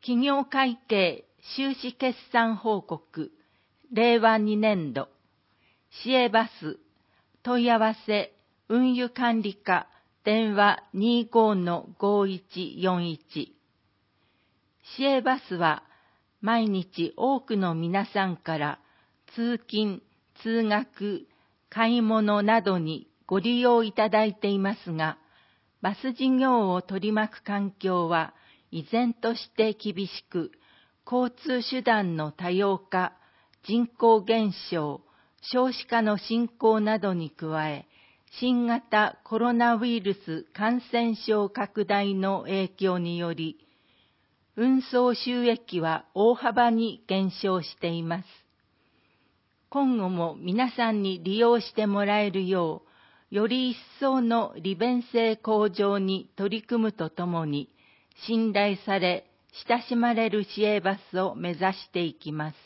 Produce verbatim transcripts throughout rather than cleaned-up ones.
企業会計収支決算報告、れいわにねんど、市営バス、問い合わせ、運輸管理課、電話 にじゅうごのごいちよんいち。市営バスは、毎日多くの皆さんから通勤、通学、買い物などにご利用いただいていますが、バス事業を取り巻く環境は依然として厳しく、交通手段の多様化、人口減少、少子化の進行などに加え、新型コロナウイルス感染症拡大の影響により、運送収益は大幅に減少しています。今後も皆さんに利用してもらえるよう、より一層の利便性向上に取り組むとともに、信頼され、親しまれる市営バスを目指していきます。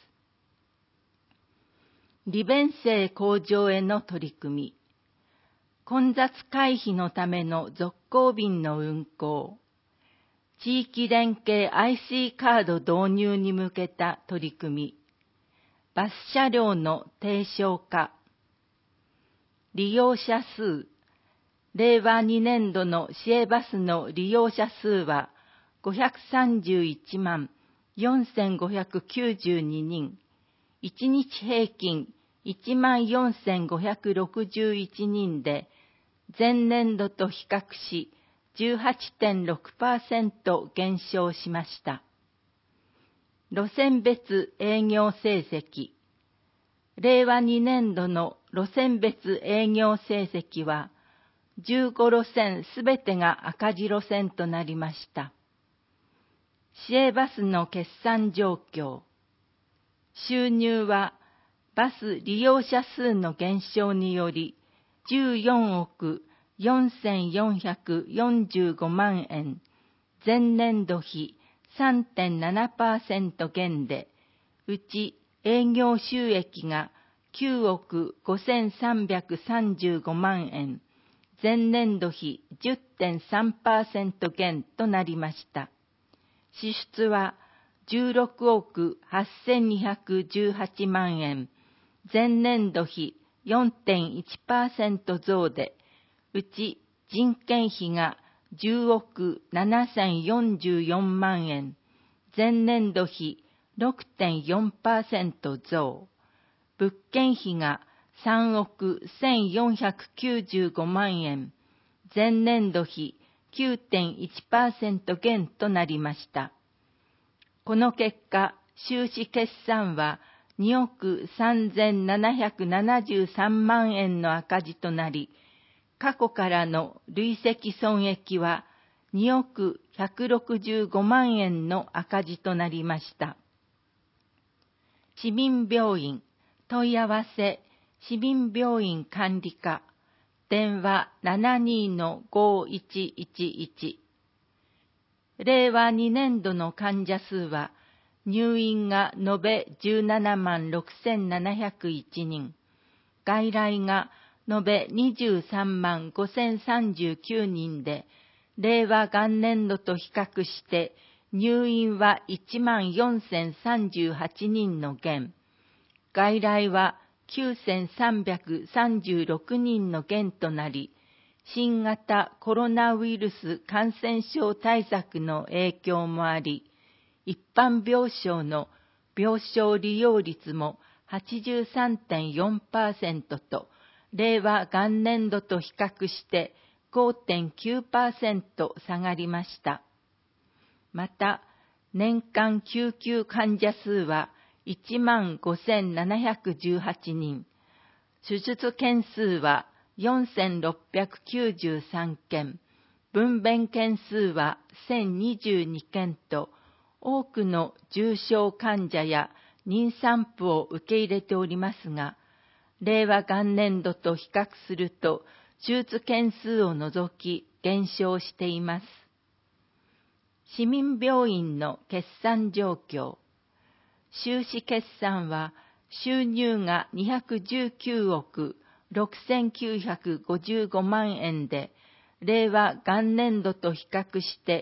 利便性向上への取り組み、混雑回避のための続行便の運行、地域連携 アイシー カード導入に向けた取り組み、バス車両の低床化、利用者数、れいわにねんどの市営バスの利用者数はごひゃくさんじゅういちまんよんせんごひゃくきゅうじゅうににん、いちにち平均いちまんよんせんごひゃくろくじゅういちにんで、前年度と比較し じゅうはちてんろくパーセント 減少しました。路線別営業成績、れいわにねんどの路線別営業成績は、じゅうご路線すべてが赤字路線となりました。市営バスの決算状況、収入はバス利用者数の減少によりじゅうよんおくよんせんよんひゃくよんじゅうごまんえん、前年度比 さんてんななパーセント 減で、うち営業収益がきゅうおくごせんさんびゃくさんじゅうごまんえん、前年度比 じゅってんさんパーセント 減となりました。支出はじゅうろくおくはっせんにひゃくじゅうはちまんえん、前年度比 よんてんいちパーセント 増で、うち人件費がじゅうおくななせんよんじゅうよんまんえん、前年度比 ろくてんよんパーセント 増、物件費がさんおくせんよんひゃくきゅうじゅうごまんえん、前年度比 きゅうてんいちパーセント 減となりました。この結果、収支決算はにおくさんぜんななひゃくななじゅうさんまんえんの赤字となり、過去からの累積損益はにおくひゃくろくじゅうごまんえんの赤字となりました。市民病院、問い合わせ、市民病院管理課、電話 ななにのごいちいちいち。れいわにねんどの患者数は、入院が延べじゅうななまんろくせんななひゃくいちにん、外来が延べにじゅうさんまんごせんさんじゅうきゅうにんで、令和元年度と比較して入院はいちまんよんせんさんじゅうはちにんの減、外来はきゅうせんさんびゃくさんじゅうろくにんの減となり、新型コロナウイルス感染症対策の影響もあり、一般病床の病床利用率も はちじゅうさんてんよんパーセント と、令和元年度と比較して ごてんきゅうパーセント 下がりました。また、年間救急患者数はいちまんごせんななひゃくじゅうはちにん、手術件数はよんせんろっぴゃくきゅうじゅうさんけん、分娩件数はせんにじゅうにけんと、多くの重症患者や妊産婦を受け入れておりますが、令和元年度と比較すると、手術件数を除き減少しています。市民病院の決算状況。収支決算は、収入がにひゃくじゅうきゅうおくろくせんきゅうひゃくごじゅうごまんえんで、令和元年度と比較して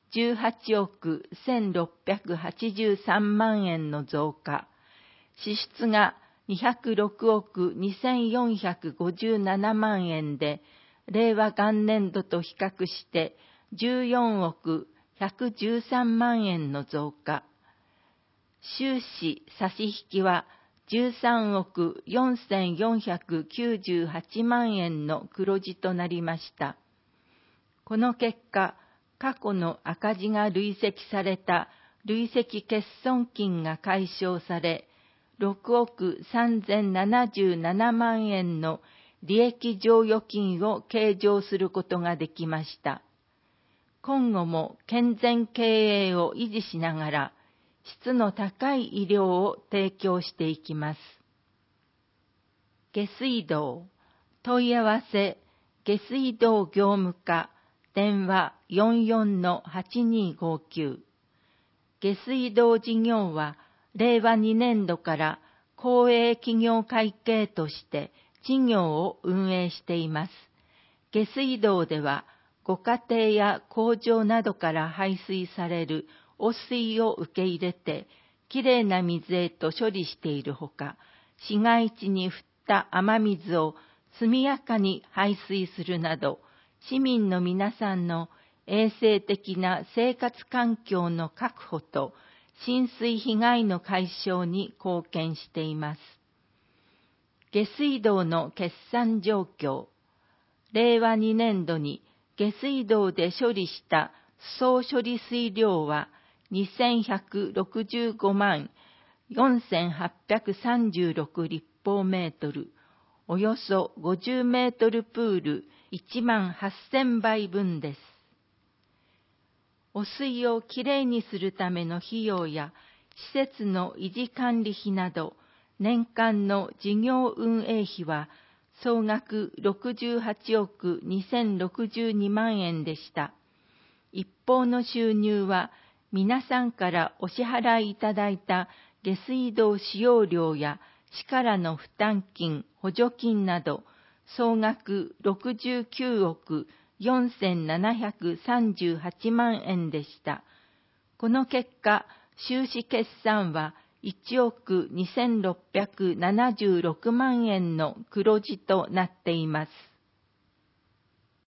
じゅうはちおくせんろっぴゃくはちじゅうさんまんえんの増加、支出がにひゃくろくおくにせんよんひゃくごじゅうななまんえんで、令和元年度と比較してじゅうよんおくひゃくじゅうさんまんえんの増加、収支差し引きはじゅうさんおくよんせんよんひゃくきゅうじゅうはちまんえんの黒字となりました。この結果、過去の赤字が累積された累積欠損金が解消され、ろくおくさんぜんななじゅうななまんえんの利益剰余金を計上することができました。今後も健全経営を維持しながら、質の高い医療を提供していきます。下水道、問い合わせ、下水道業務課、電話 よんよんのはちにーごきゅう。下水道事業は、令和にねんどから公営企業会計として事業を運営しています。下水道では、ご家庭や工場などから排水される汚水を受け入れて、きれいな水へと処理しているほか、市街地に降った雨水を速やかに排水するなど、市民の皆さんの衛生的な生活環境の確保と浸水被害の解消に貢献しています。下水道の決算状況。令和にねんどに下水道で処理した総処理水量はにせんひゃくろくじゅうごまんよんせんはっぴゃくさんじゅうろく立方メートル、およそごじゅうメートルプールいちまんはっせんばいぶんです。汚水をきれいにするための費用や施設の維持管理費など、年間の事業運営費は総額ろくじゅうはちおくにせんろくじゅうにまんえんでした。一方の収入は、皆さんからお支払いいただいた下水道使用料や市からの負担金、補助金など、総額ろくじゅうきゅうおくよんせんななひゃくさんじゅうはちまんえんでした。この結果、収支決算はいちおくにせんろっぴゃくななじゅうろくまんえんの黒字となっています。